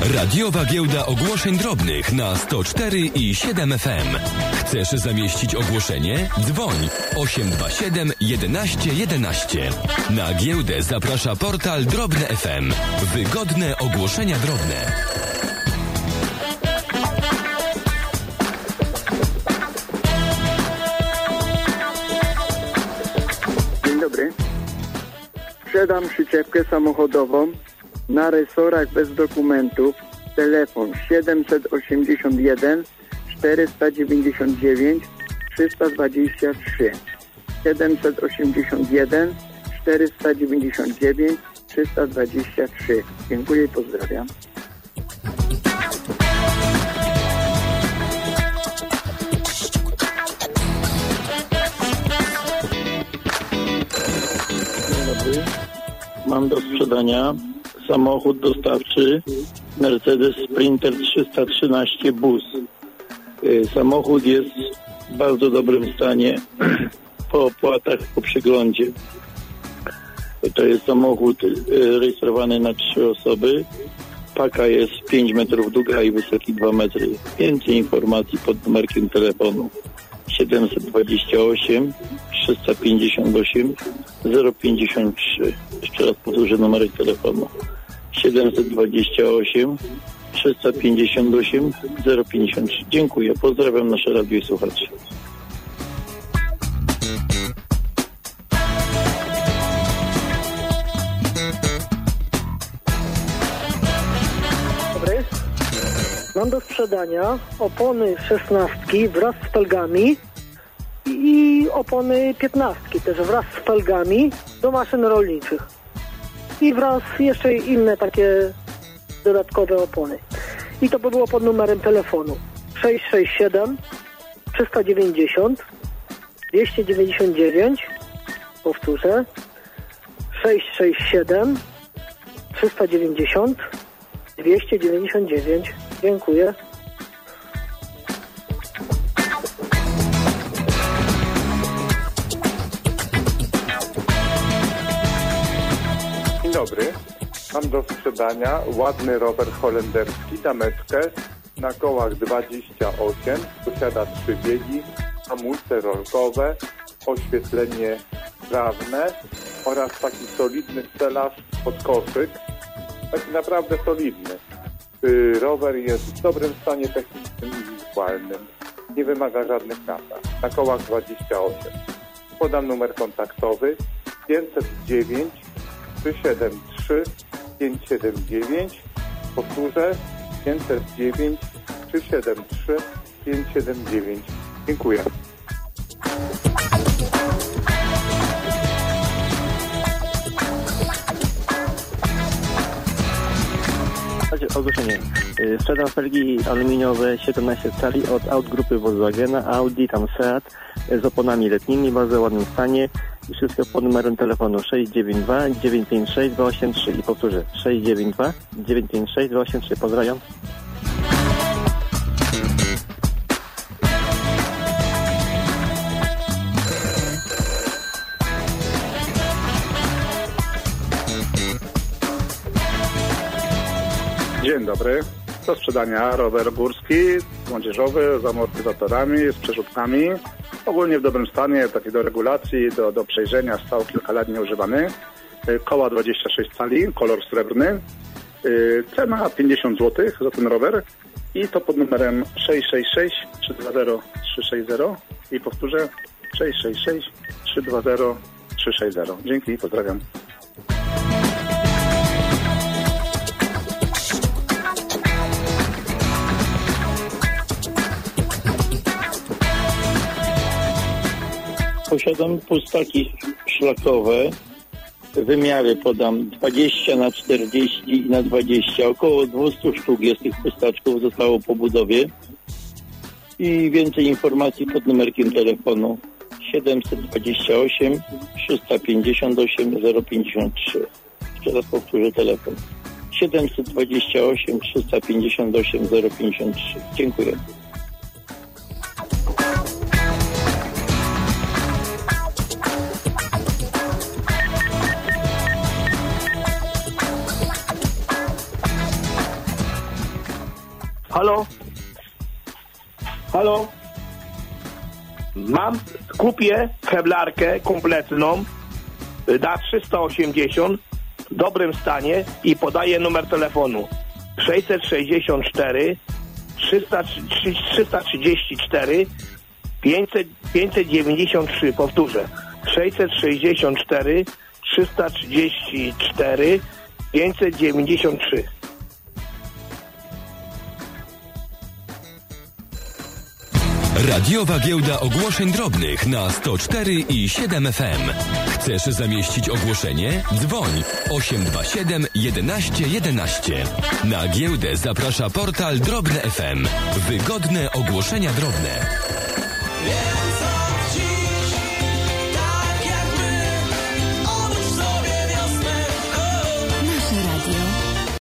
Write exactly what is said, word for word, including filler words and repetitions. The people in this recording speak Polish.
Radiowa Giełda Ogłoszeń Drobnych na sto cztery i siedem F M. Chcesz zamieścić ogłoszenie? Dzwoń osiem dwa siedem jedenaście jedenaście. Na giełdę zaprasza portal Drobne F M. Wygodne ogłoszenia drobne. Dzień dobry. Sprzedam przyczepkę samochodową na resorach bez dokumentów. Telefon siedemset osiemdziesiąt jeden czterysta dziewięćdziesiąt dziewięć trzysta dwadzieścia trzy. siedemset osiemdziesiąt jeden czterysta dziewięćdziesiąt dziewięć trzysta dwadzieścia trzy. Dziękuję i pozdrawiam. Dzień dobry. Mam do sprzedania samochód dostawczy Mercedes Sprinter trzysta trzynaście Bus. Samochód jest w bardzo dobrym stanie po opłatach, po przeglądzie. To jest samochód rejestrowany na trzy osoby. Paka jest pięć metrów długa i wysoki dwa metry. Więcej informacji pod numerkiem telefonu siedemset dwadzieścia osiem trzysta pięćdziesiąt osiem zero pięćdziesiąt trzy. Jeszcze raz powtórzę numerek telefonu siedemset dwadzieścia osiem trzysta pięćdziesiąt osiem zero pięćdziesiąt trzy. Dziękuję. Pozdrawiam nasze radio i słuchaczy. Dobry. Mam do sprzedania opony szesnastki wraz z felgami i opony piętnastki też wraz z felgami do maszyn rolniczych. I wraz jeszcze inne takie dodatkowe opony. I to by było pod numerem telefonu sześć sześć siedem trzysta dziewięćdziesiąt dwieście dziewięćdziesiąt dziewięć. Powtórzę. sześć sześć siedem trzysta dziewięćdziesiąt dwieście dziewięćdziesiąt dziewięć. Dziękuję. Dzień dobry. Mam do sprzedania ładny rower holenderski, dameczkę na kołach dwadzieścia osiem. Posiada trzy biegi, hamulce rolkowe, oświetlenie sprawne oraz taki solidny stelaż pod koszyk. Taki naprawdę solidny. Yy, rower jest w dobrym stanie technicznym i wizualnym. Nie wymaga żadnych napraw. Na kołach dwadzieścia osiem. Podam numer kontaktowy pięćset dziewięć trzy siedem trzy pięć siedem dziewięć. Powtórzę pięćset dziewięć trzy siedem trzy pięć siedem dziewięć. Dziękuję. Ogłoszenie. Sprzedam felgi aluminiowe siedemnaście cali od Aut grupy Volkswagena, Audi, tam Seat z oponami letnimi w bardzo ładnym stanie i wszystko pod numerem telefonu sześć dziewięć dwa dziewięć pięć sześć dwa osiem trzy i powtórzę sześć dziewięć dwa dziewięć pięć sześć dwa osiem trzy. Pozdrawiam. Dzień dobry. Do sprzedania rower górski, młodzieżowy, z amortyzatorami, z przerzutkami. Ogólnie w dobrym stanie, taki do regulacji, do, do przejrzenia, stał kilka lat nieużywany. Koła dwadzieścia sześć cali, kolor srebrny. Cena pięćdziesiąt złotych za ten rower i to pod numerem sześć sześć sześć trzy dwa zero trzy sześć zero i powtórzę sześć sześć sześć trzy dwa zero trzy sześć zero. Dzięki, pozdrawiam. Posiadam pustaki szlakowe. Wymiary podam dwadzieścia na czterdzieści i na dwadzieścia. Około dwieście sztuk jest tych pustaczków, zostało po budowie. I więcej informacji pod numerkiem telefonu siedemset dwadzieścia osiem trzysta pięćdziesiąt osiem zero pięćdziesiąt trzy. Jeszcze raz powtórzę telefon siedemset dwadzieścia osiem trzysta pięćdziesiąt osiem zero pięćdziesiąt trzy. Dziękuję. Halo? Halo? Mam, kupię kevlarkę kompletną na trzysta osiemdziesiąt w dobrym stanie i podaję numer telefonu sześćset sześćdziesiąt cztery trzysta trzydzieści cztery pięćset dziewięćdziesiąt trzy. Powtórzę. sześćset sześćdziesiąt cztery trzysta trzydzieści cztery pięćset dziewięćdziesiąt trzy. Radiowa Giełda Ogłoszeń Drobnych na sto cztery i siedem F M. Chcesz zamieścić ogłoszenie? Dzwoń osiem dwa siedem jedenaście jedenaście. Na giełdę zaprasza portal Drobne F M. Wygodne ogłoszenia drobne.